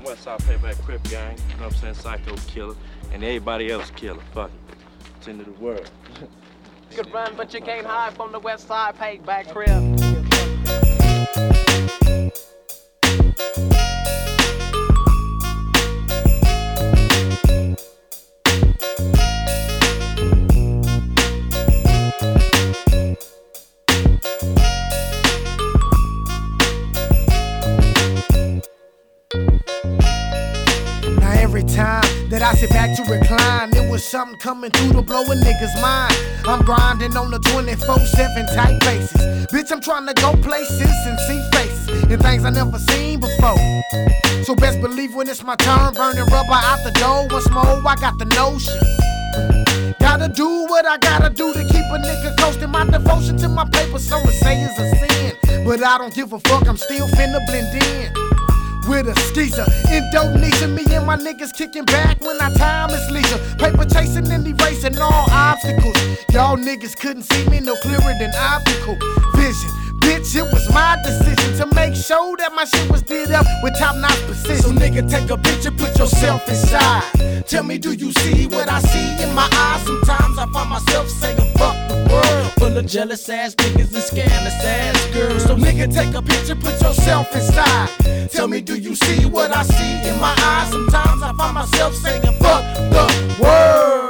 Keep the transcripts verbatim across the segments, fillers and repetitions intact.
Westside Payback Crip Gang, you know what I'm saying, Psycho Killer, and everybody else killer, fuck it. It's into the world. You could run, but you can't hide from the Westside Payback Crip. Every time that I sit back to recline, there was something coming through to blow a nigga's mind. I'm grinding on the twenty-four seven type basis. Bitch, I'm trying to go places and see faces and things I never seen before. So best believe when it's my turn, burning rubber out the door. Once more, I got the notion. Gotta do what I gotta do to keep a nigga coasting. My devotion to my paper, some would say is a sin, but I don't give a fuck, I'm still finna blend in with a skeezer. Indonesia, me and my niggas kicking back when our time is leisure. Paper chasing and erasing all obstacles. Y'all niggas couldn't see me no clearer than optical vision. Bitch, it was my decision to make sure that my shit was did up with top-notch precision. So nigga, take a picture, put yourself inside. Tell me, do you see what I see in my eyes? Sometimes I find myself saying, fuck the world full of jealous ass niggas and scandalous ass girls. So nigga, take a picture, put yourself inside. Tell me, do you see what I see in my eyes? Sometimes I find myself saying, fuck the world.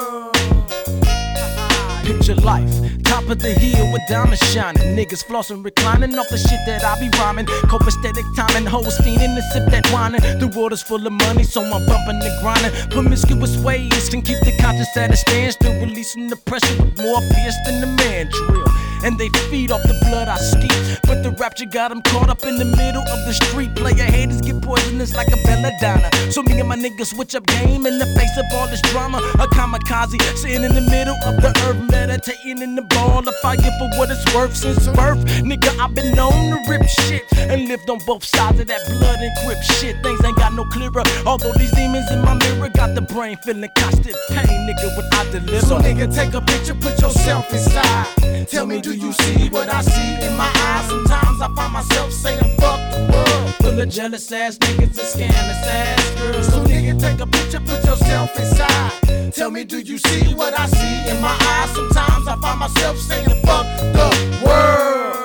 Picture life, top of the hill with diamonds shining. Niggas flossing, reclining off the shit that I be rhyming. Copacetic timing, hoes fiending to sip that whining. The water's full of money, so I'm bumping and grinding. Promiscuous ways can keep the conscience at a standstill, releasing the pressure with more fierce than the man drill. And they feed off the blood I ski. But the rapture got them caught up in the middle of the street. Player haters get poisonous like a belladonna. So me and my niggas switch up game in the face of all this drama. A kamikaze sitting in the middle of the earth, meditating in the ball of fire for what it's worth. Since birth, nigga, I've been known to rip shit and lived on both sides of that blood and grip shit. Things ain't got no clearer. Although these demons in my mirror got the brain feeling constant pain, nigga, when I deliver. So nigga, take a picture, put yourself inside. Tell me, do you see what I see in my eyes? Sometimes I find myself saying, fuck the world full of jealous ass niggas and scandalous ass girls. So nigga, take a picture, put yourself inside. Tell me, do you see what I see in my eyes? Sometimes I find myself saying, fuck the world.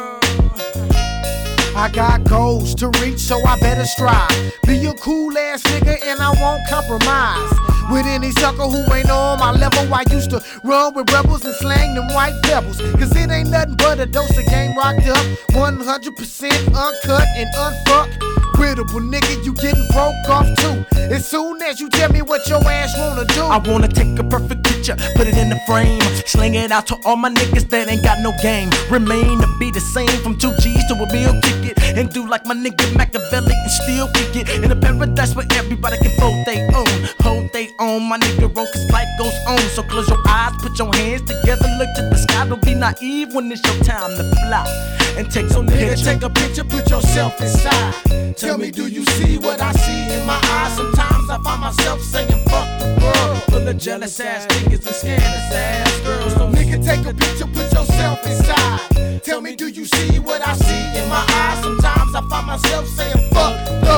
I got goals to reach, so I better strive. Be a cool ass nigga and I won't compromise with any sucker who ain't on my level. I used to run with rebels and slang them white pebbles, cause it ain't nothing but a dose of game rocked up, one hundred percent uncut and unfucked. Quittable nigga, you getting broke off too. As soon as you tell me what your ass wanna do, I wanna take a perfect picture, put it in the frame, sling it out to all my niggas that ain't got no game. Remain to be the same from two G's to a meal ticket, and do like my nigga Machiavelli and still kick it in a paradise where everybody can vote they own, hold they own. My nigga roll cause life goes on. So close your eyes, put your hands together, look to the sky. Don't be naive when it's your time to fly and take some nigga, picture. take a picture, put yourself inside. Tell me, do you see what I see in my eyes? Sometimes I find myself saying, fuck the world full of jealous ass niggas and scandalous ass girls. So nigga, take a picture, put yourself inside. Tell me, do you see what I see in my eyes? Sometimes I find myself saying, fuck the